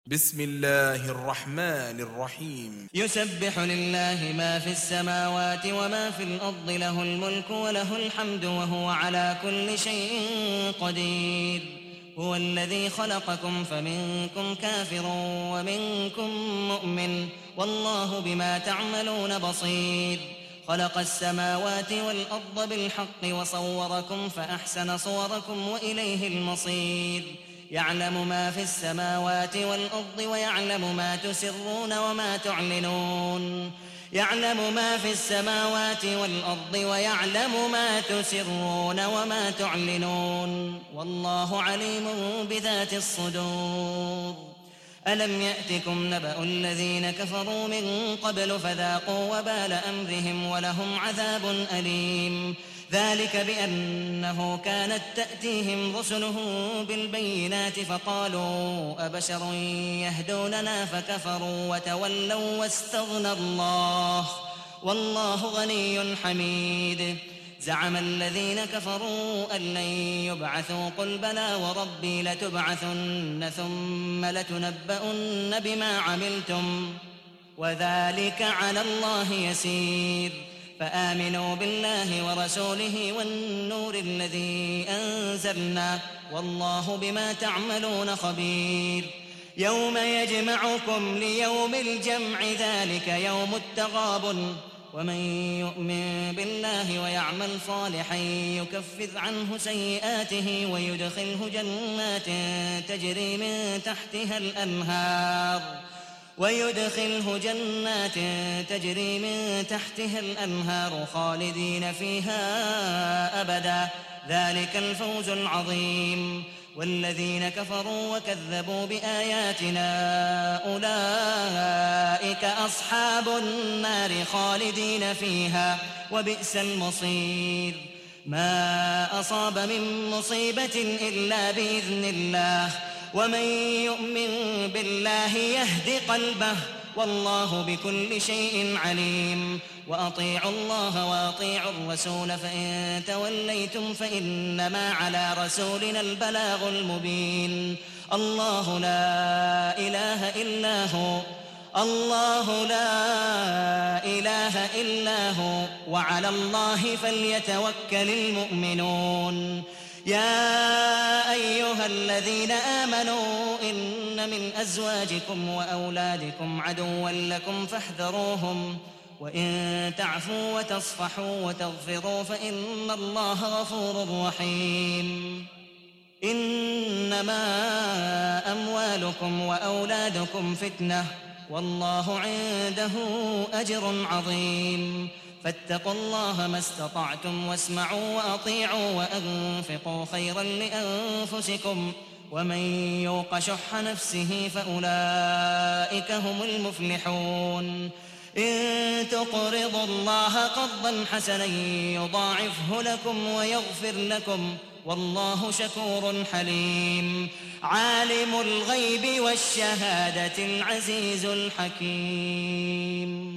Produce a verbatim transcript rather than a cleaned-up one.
بسم الله الرحمن الرحيم يسبح لله ما في السماوات وما في الأرض له الملك وله الحمد وهو على كل شيء قدير هو الذي خلقكم فمنكم كافر ومنكم مؤمن والله بما تعملون بصير خلق السماوات والأرض بالحق وصوركم فأحسن صوركم وإليه المصير يعلم ما في السماوات والأرض ويعلم ما تسرون وما تعلنون يعلم ما في السماوات والأرض ويعلم ما تسرون وما تعلنون والله عليم بذات الصدور ألم يأتكم نبأ الذين كفروا من قبل فذاقوا وبال أمرهم ولهم عذاب أليم ذلك بأنه كانت تأتيهم رسلهم بالبينات فقالوا أبشر يهدوننا فكفروا وتولوا واستغنى الله والله غني حميد زعم الذين كفروا أن لن يبعثوا قل بلى وربي لتبعثن ثم لتنبؤن بما عملتم وذلك على الله يسير فآمنوا بالله ورسوله والنور الذي أنزلنا والله بما تعملون خبير يوم يجمعكم ليوم الجمع ذلك يوم التغابن ومن يؤمن بالله ويعمل صالحا يكفر عنه سيئاته ويدخله جنات تجري من تحتها الأنهار ويدخله جنات تجري من تحتها الأنهار خالدين فيها أبدا ذلك الفوز العظيم والذين كفروا وكذبوا بآياتنا أولئك أصحاب النار خالدين فيها وبئس المصير ما أصاب من مصيبة إلا بإذن الله ومن يؤمن بالله يهد قلبه والله بكل شيء عليم وأطيعوا الله وأطيعوا الرسول فإن توليتم فإنما على رسولنا البلاغ المبين الله لا إله إلا هو الله لا إله إلا هو وعلى الله فليتوكل المؤمنون يا أيها الذين آمنوا إن من أزواجكم وأولادكم عدوا لكم فاحذروهم وإن تعفوا وتصفحوا وتغفروا فإن الله غفور رحيم إنما أموالكم وأولادكم فتنة والله عنده أجر عظيم فاتقوا الله ما استطعتم واسمعوا وأطيعوا وأنفقوا خيرا لأنفسكم ومن يوق شح نفسه فأولئك هم المفلحون إن تقرضوا الله قرضا حسنا يضاعفه لكم ويغفر لكم والله شكور حليم عالم الغيب والشهادة العزيز الحكيم